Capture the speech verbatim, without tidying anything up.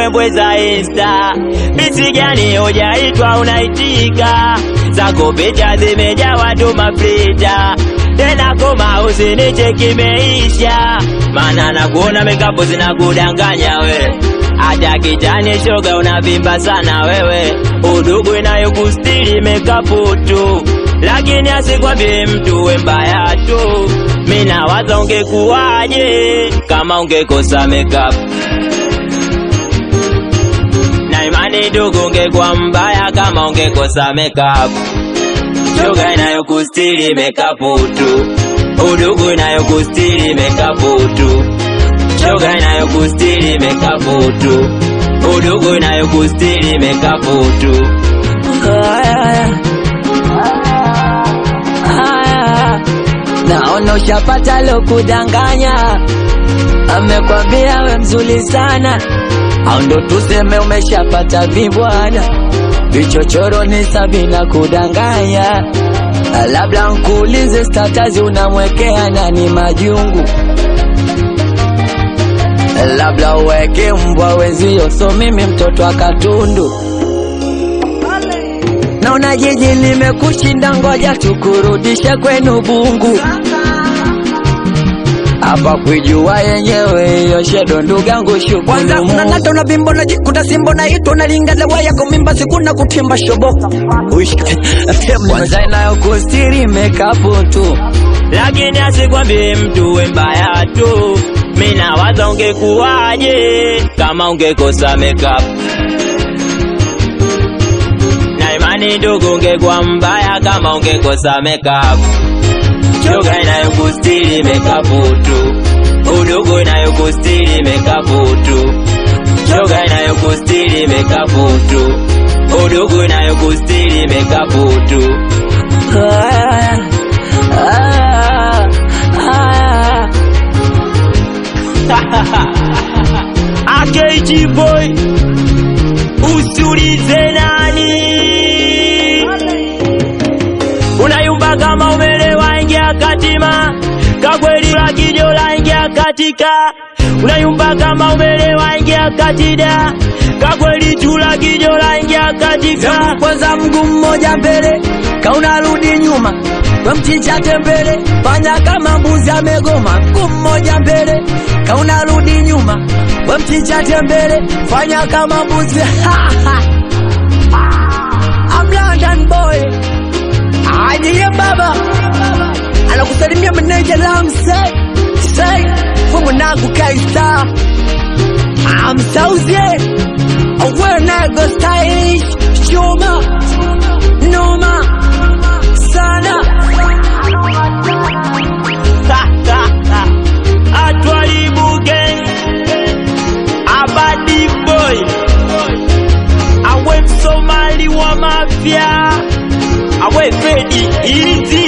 mbwembwe za Insta. Bisi gani hujaitwa unaitika, zako picha zimejawa tu mafrita. Tena koma usinicheki meisha, maana nakuona makeup zinakudanganya we. Hata kitani shoga unavimba sana wewe, udugu inayokustiri makeup tu. Lakini asikwambie mtu we mbaya tu, mina waza ungekuwaje kama ungekosa makeup. Na imani ndugu ungekuwa mbaya kama ungekosa makeup. Shoga inayokustiri makeup tu, udugu inayokustiri makeup tu. Shoga inayokustiri makeup tu, udugu inayokustiri makeup tu. Naona ushapata lo kudanganya, amekwambia we mzuri sana, au ndo tuseme umeshapata vibwana. Vichochoro ni sabina kudanganya, labda nkuulize status unamwekea nani majungu, labda uweke mbwa wezio, so mimi mtoto akatundu. Naona jiji limekushinda, ngoja tukurudishe kwenu Bungu. Hapa kujua yenyewe hiyo shedo ndugangu shukuru. Kwanza unangata unabimbo na jikuta simbo na ito na lingaza waya kumimba sikuna kutimba shobo. Kwanza inayokustiri makeup tu, lakini asikwambie mtu we mbaya tu. Mina waza ungekuwaje kama ungekosa makeup. Na imani ndugu ungekuwa mbaya kama ungekosa makeup. Shoga inayokustiri makeup tu, udugu inayokustiri makeup tu. Shoga inayokustiri makeup tu, udugu inayokustiri makeup tu. A K G boy, usiulize nani. Unayumba kama umelewa ingia katima, kakweli la kijola ingia katika. Unayumba kama umelewa ingia katida, kakweli chula kijola ingia katika. Kwanza mguu mmoja mbele, kaunarudi nyuma, we mchicha tembele, fanya kama mbuzi amegoma. Mguu mmoja mbele, kaunarudi nyuma, we mchicha tembele, fanya kama mbuzi. I'm London boy, ajiye baba, anakusalimia meneja lam say, say, fumu nagu K-Star. I'm Sauzie, aware nego stylish, shuma, noma, sana. Atwalibu gang, Abadi boy, awe Somali wa mafia, awe Fedi easy.